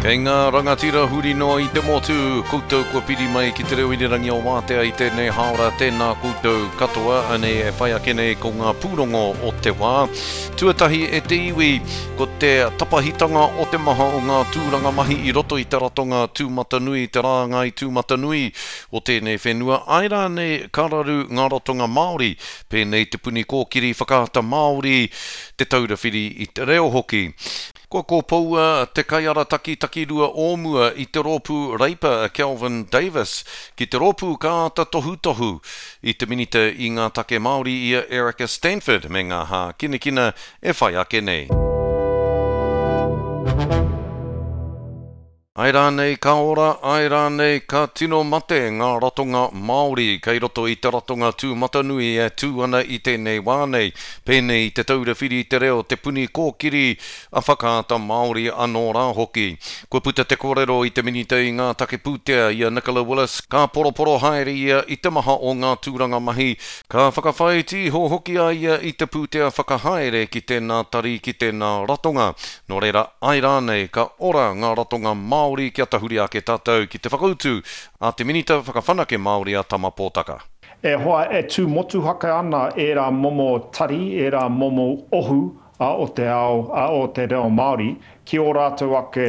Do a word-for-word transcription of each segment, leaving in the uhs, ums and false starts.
Kei ngā rangatira huri noa i te motu, koutou kua piri mai ki te reo irirangi o Wātea i tēnei haora tēnā koutou katoa, ane e whai akene ko ngā pūrongo o te wā. Tuatahi e te iwi, ko te tapahitanga o te maha o ngā tūranga mahi i roto i te ratonga tūmatanui, te rāngai tūmatanui o tēnei whenua. Aira ne kararu ngā ratonga Māori, pēnei te puni kōkiri whakaata Māori, te taurawhiri i te reo hoki. Ko ko paua te kaiara taki taki rua ōmua i te rōpū reipa Kelvin Davis ki te rōpū kāta tohu tohu i te minita i ngā take Māori i Erica Stanford me ngā hā kina kina e whai ake nei. Ai rānei ka ora, ai rānei ka tino mate ngā ratonga Māori, kei roto i te ratonga tūmatanui e tū ana i tēnei wānei, pēnei te taurawhiri te reo te puni kōkiri a whakaata Māori anō rā hoki. Kua puta te kōrero i te minita i ngā take pūtea i a Nicola Willis, ka poroporo haere ia i te maha o ngā tūranga mahi, ka whakawhaiti ho hoki a ia i te pūtea whakahaere ki tēnā tari ki tēnā ratonga. Nō reira, ai rānei ka ora ngā ratonga Māori kia tahuri ake tātou ki te whakautu a te minita whakawhanake Māori a Tama Pōtaka. E hoa e tū motu haka ana e rā momo tari, e rā momo ohu a o te ao, a o te reo Māori, ki o rātou ake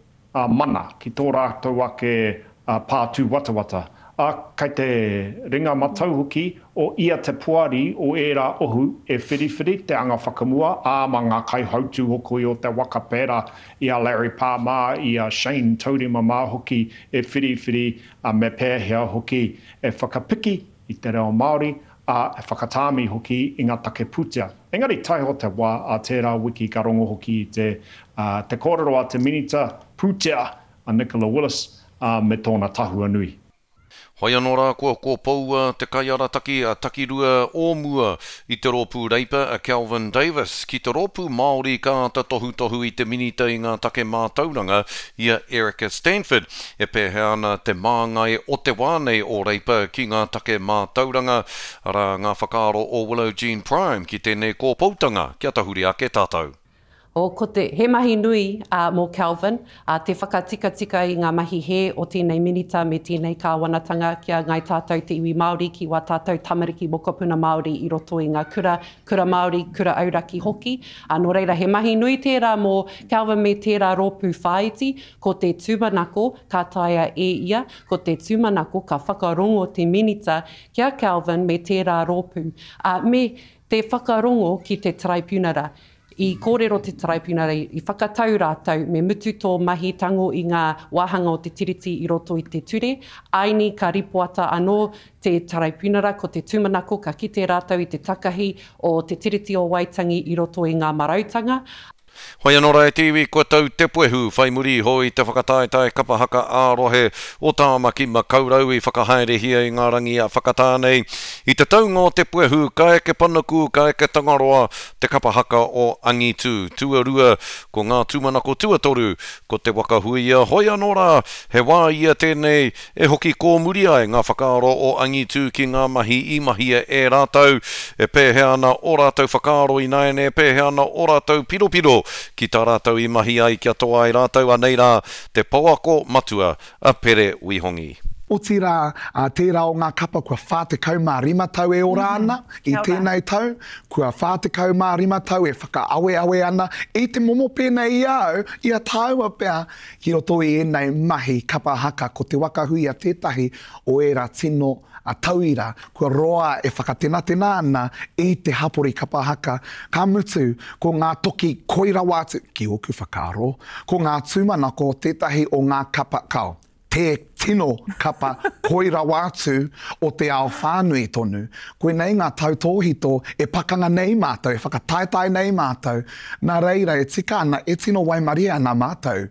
a mana, ki tō rātou ake a pātū watawata. A kai te ringa matau hoki o ia te puari o e rā ohu e whiriwhiri te anga whakamua a ma ngā kai hautu hokoi o te waka pēra i a Larry Palmer, i a Shane Taurima hoki e whiriwhiri a me pēhea hoki e whakapiki i te reo Māori a e whakatāmi hoki i ngā take pūtea. Engari tai ho te wā a tērā wiki ka rongo hoki i te, uh, te kōrero a te minita pūtea a Nicola Willis uh, me tōna tahua nui. Hoi anō rā kua ko paua te kaiara taki a takirua ōmua i te rōpū reipa a Kelvin Davis ki te rōpū Māori kāta tohu tohu i te minita i ngā take mātauranga i a Erica Stanford. E pēhea ana te māngai o te wānei o reipa ki ngā take mātauranga ara ngā whakaaro o Willow Jean Prime ki tēnei kōpautanga kia tahuri ake tātou. O ko te he mahi nui uh, mō Kelvin, uh, te whakatika tika i ngā mahi he o tēnei minita me tēnei kāwanatanga kia ngai tātou te iwi Māori ki wā tātou tamariki mokopuna Māori i roto i ngā kura, kura Māori, kura auraki hoki. Uh, nō reira, he mahi nui tērā mō Kelvin me tērā rōpū whaiti, ko te tūmanako ka taia e ia, ko te tūmanako ka whakarongo te minita kia Kelvin me tērā rōpū. Uh, me te whakarongo ki te traipūnara. I kōrero te traipūnara, i whakatau rātou me mutu tō mahi tango i ngā wāhanga o te tiriti i roto i te ture. Aini ka ripoata anō te traipūnara ko te tūmanako ka kite rātou i te takahi o te tiriti o Waitangi i roto i ngā marautanga. Hoi anō rā e te iwi, kua tau te puehu, whai muri hoi te whakataetai kapahaka ārohe o tāmaki ma kaurau i whakahaere hia i ngā rangi a whakatānei. I te taunga o te puehu, ka eke panaku, ka eke tangaroa, te kapahaka o Angitu, tuarua, ko ngā tūmanako tuatoru, ko te wakahuia. Hoi anō rā, he wā ia tēnei, e hoki kō muri ai ngā whakaaro o Angitu ki ngā mahi i mahia e rātou, e pēhea ana o rātou whakaaro i naene, e pēhea ana o rātou piropiro, ki tā rātou i mahi ai kia toa i rātou a nei rā te pauako matua a Pere Wihongi. O ti rā, a tērā o ngā kapa kua whātekau mā rima tau e ora ana i tēnei tau, kua whātekau mā rima tau e whakaawe awe ana i te momo pēnei i au, i a tāua pēr ki roto i enei mahi kapa haka ko te wakahui a tētahi o e rā tino a tauira, kua roa e whakatenatena ana i te hapori kapahaka. Ka mutu ko ngā toki koira wātu ki oku whakaaro, ko ngā tūmanako tētahi o ngā kapa kau. Te tino kapa koira wātu o te ao whānui tonu. Koe nei ngā tautōhito e pakanga nei mātou, e whakataetai nei mātou. Nā reira e tika ana e tino waimaria ana mātou.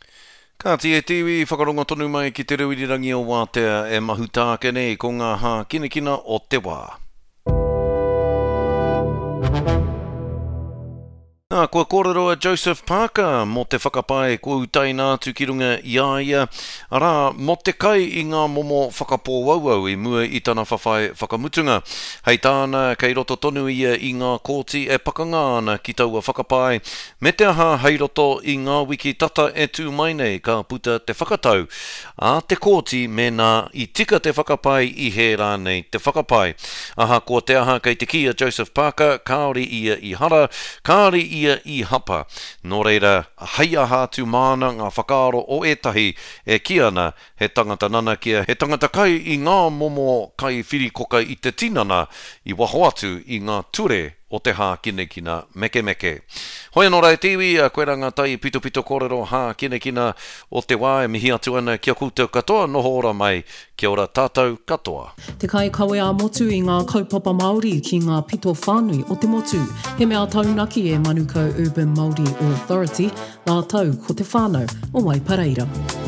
Ka ti e tiwi whakarongo tonu mai ki te rewirirangi o Wātea e mahutāke nei ko ngā hā kina kina o te wā. Nā, kua kōrero Joseph Parker mō te whakapae ko utai nā tu ki runga i aia. Arā, mō te kai i ngā momo whakapō wauau i mua i tana whawhai whakamutunga. Hei tāna, kei roto tonu ia i ngā kōti e pakanga ana ki taua whakapae. Me te aha hei roto i ngā wiki tata e tū mai nei ka puta te whakatau. A te kōti me nā i tika te whakapae i he rā nei te whakapae. Aha, ko te aha kei te kia Joseph Parker, kāori ia i hara, kāori ia i hapa. Nō reira, hei aha tu māna ngā whakaaro o etahi e kiana he tangata nana kia, he tangata kai i ngā momo kai whirikoka i te tinana i waho atu i ngā ture o te hā kine kina meke meke. Hoi anō rai tiwi, a koe ranga tai pito pito kōrero hā kine kina o te wā e mihi atu ana kia koutou katoa, noho ora mai, kia ora tātou katoa. Te kai kawe a motu i ngā kaupapa Māori ki ngā pito whānui o te motu. He mea taunaki e Manukau Urban Māori Authority, nā tau ko te whānau o Waipareira.